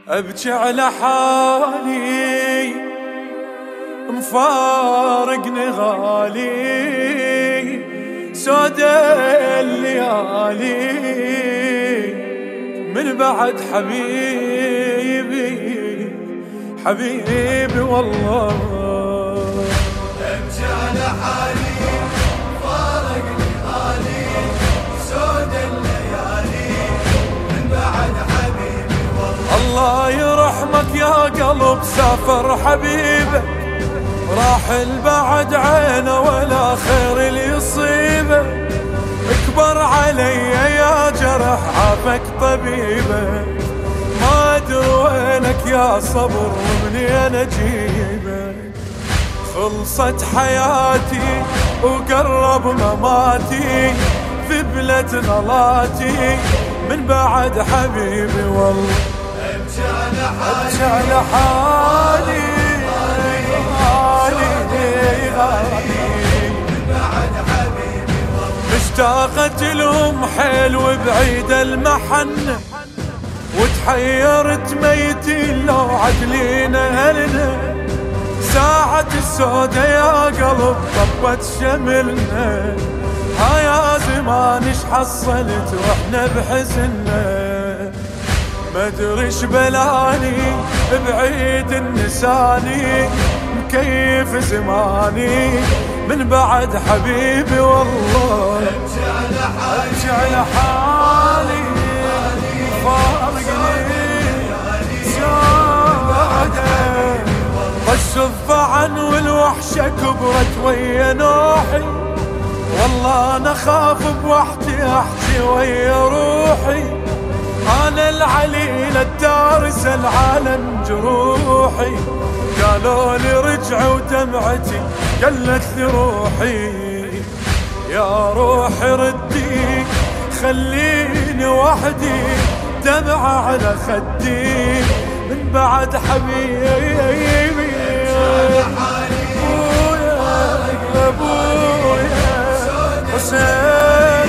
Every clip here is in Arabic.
أبكي على حالي مفارقني غالي سودا الليالي من بعد حبيبي والله. أبكي على حالي مفارقني غالي سودا الليالي من بعد حبيبي والله. الله يرحمك يا قلب سافر حبيبه راح البعد عينه ولا خير اللي يصيبه اكبر علي يا جرح عافك طبيبه ما ادري وينك يا صبر ومنين اجيبك خلصت حياتي وقرب مماتي في بلد غلاتي من بعد حبيبي والله. أبكي على حالي اشتاقت لهم حيل وبعيد المحنة وتحيرت ميتي لو عدلين أهلنا ساعة السودة يا قلب طبت شملنا ها يا زمان اش حصلت واحنا بحزننا ما ادري اش بلاني بعيد النساني مكيف زماني من بعد حبيبي والله. أبكي على حالي فارقني سودا طش الظعن والوحشة كبرت ويا نوحي والله انا خاف بوحدي احكي ويا روحي انا العليل الدارس العالم جروحي قالوا لي رجع ودمعتي قلت لي روحي يا روحي ردي خليني وحدي دمعة على خدي من بعد حبيبي ابويا حسين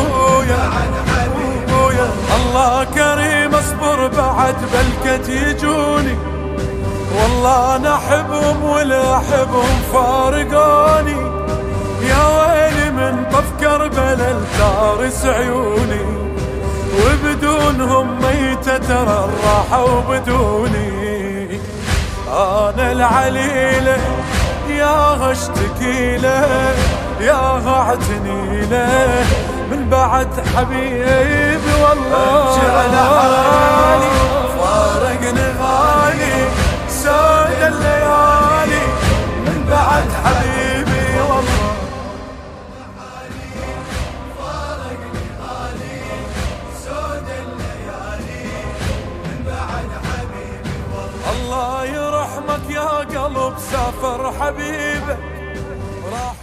ابويا الله كريم اصبر بعد بلكت يجوني والله انا احبهم ولا احبهم فارقوني يا ويلي من طف كربلا التارس عيوني وبدونهم ميتة ترى الراحة وبدوني انا العليلة يا اشتكيله يا اعتنيله من بعد حبيبي والله. أبكي على حالي فارقني غالي سود الليالي من بعد حبيبي والله. فارقني غالي سود الليالي من بعد حبيبي والله. الله يرحمك يا قلب سافر حبيبه راح